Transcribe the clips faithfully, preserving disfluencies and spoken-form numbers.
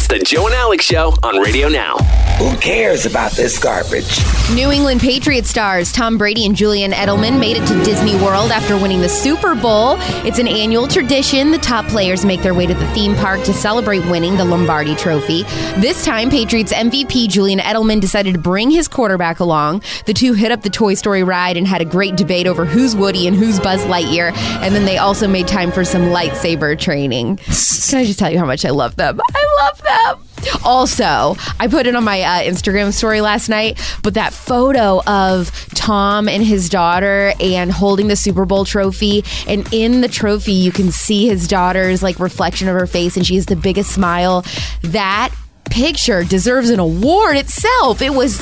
It's the Joe and Alex Show on Radio Now. Who cares about this garbage? New England Patriots stars Tom Brady and Julian Edelman made it to Disney World after winning the Super Bowl. It's an annual tradition. The top players make their way to the theme park to celebrate winning the Lombardi Trophy. This time, Patriots M V P Julian Edelman decided to bring his quarterback along. The two hit up the Toy Story ride and had a great debate over who's Woody and who's Buzz Lightyear. And then they also made time for some lightsaber training. Can I just tell you how much I love them? I love them. Also, I put it on my uh, Instagram story last night, but that photo of Tom and his daughter and holding the Super Bowl trophy, and in the trophy you can see his daughter's like reflection of her face, and she has the biggest smile. That picture deserves an award itself. It was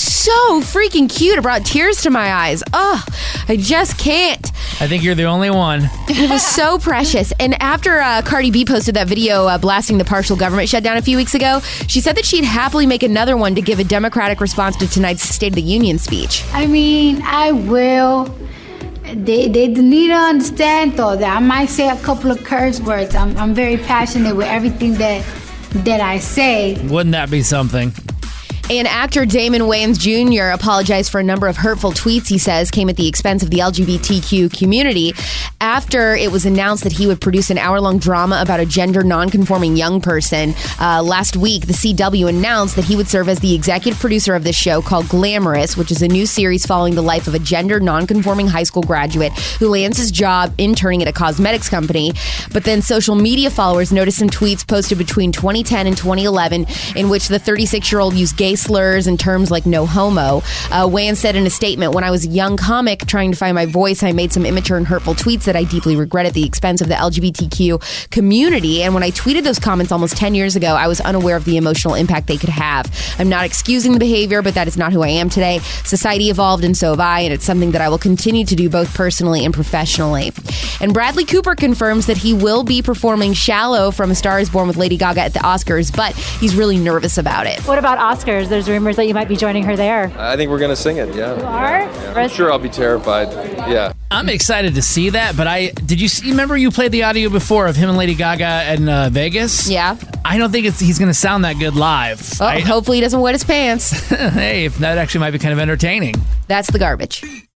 so freaking cute. It brought tears to my eyes. Oh, I just can't. I think you're the only one. It was so precious. And after uh, Cardi B posted that video uh, blasting the partial government shutdown a few weeks ago, she said that she'd happily make another one to give a Democratic response to tonight's State of the Union speech. I mean, I will. They they need to understand, though, that I might say a couple of curse words. I'm, I'm very passionate with everything that that I say. Wouldn't that be something? And actor Damon Wayans Junior apologized for a number of hurtful tweets he says came at the expense of the L G B T Q community after it was announced that he would produce an hour-long drama about a gender non-conforming young person. Uh, last week, the C W announced that he would serve as the executive producer of this show called Glamorous, which is a new series following the life of a gender non-conforming high school graduate who lands his job interning at a cosmetics company. But then social media followers noticed some tweets posted between twenty ten and twenty eleven in which the thirty-six-year-old used gay slurs and terms like no homo. Uh, Wayans said in a statement, "When I was a young comic trying to find my voice, I made some immature and hurtful tweets that I deeply regret at the expense of the L G B T Q community. And when I tweeted those comments almost ten years ago, I was unaware of the emotional impact they could have. I'm not excusing the behavior, but that is not who I am today. Society evolved and so have I, and it's something that I will continue to do both personally and professionally." And Bradley Cooper confirms that he will be performing Shallow from A Star is Born with Lady Gaga at the Oscars, but he's really nervous about it. What about Oscars? There's rumors that you might be joining her there. I think we're going to sing it, yeah. You are? Yeah. I'm sure I'll be terrified, yeah. I'm excited to see that, but I did you see, remember you played the audio before of him and Lady Gaga in uh, Vegas? Yeah. I don't think it's he's going to sound that good live. Oh, I, hopefully he doesn't wet his pants. Hey, that actually might be kind of entertaining. That's the garbage.